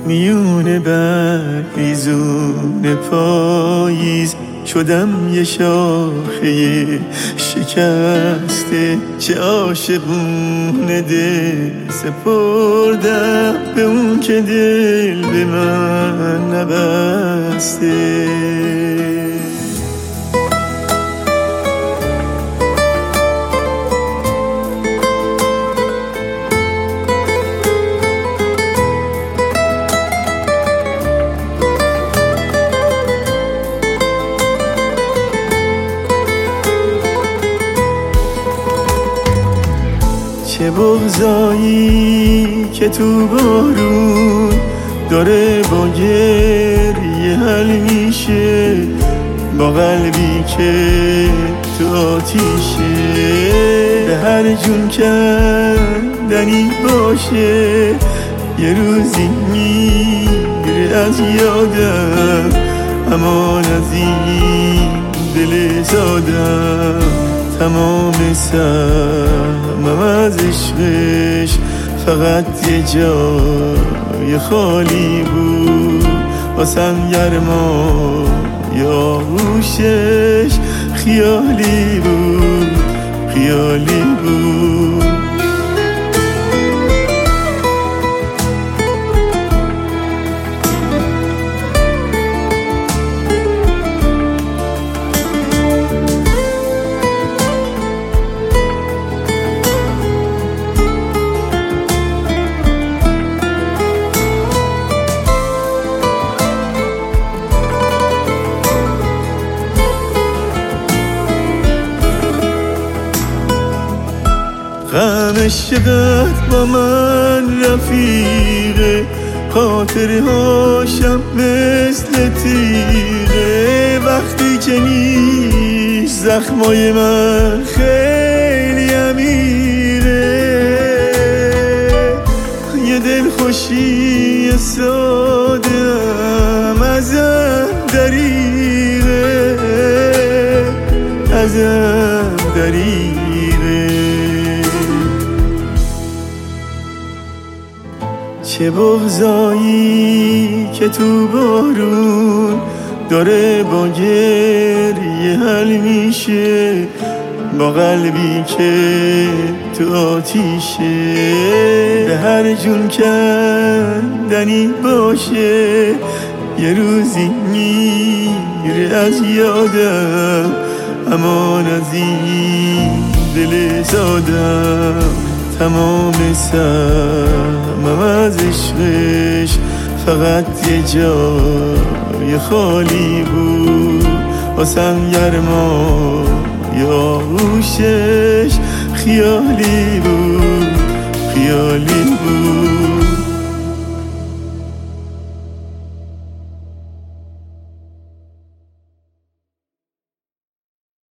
میونه برریزون پاییز شدم یه شاخه شکسته، چه عاشقونه دل سپردم به اون که دل به من نبسته. چه بغضایی که تو بارون داره با گریه حل میشه، با قلبی که تو آتیشه. به هر جون کندنی باشه یه روزی میره از یادم، امان از این دل سادم. تمام سهمم از عشقش فقط یه جای خالی بود، واسم گرمای آغوشش خیالی بود، خیالی بود. غم عشقت با من رفیقه، خاطرهاشم مثل تیغه. وقتی که نیست زخمای من خیلی امیره، یه دل خوشی ساده هم ازم دریغه، ازم دریغه. چه بغضایی که تو بارون داره با گریه حل میشه، با قلبی که تو آتیشه. به هر جون کندنی باشه یه روزی میره از یادم، امان از این دل سادم. تمام سهمم از عشقش فقط یه جای خالی بود، واسم گرمای آغوشش خیالی بود، خیالی بود.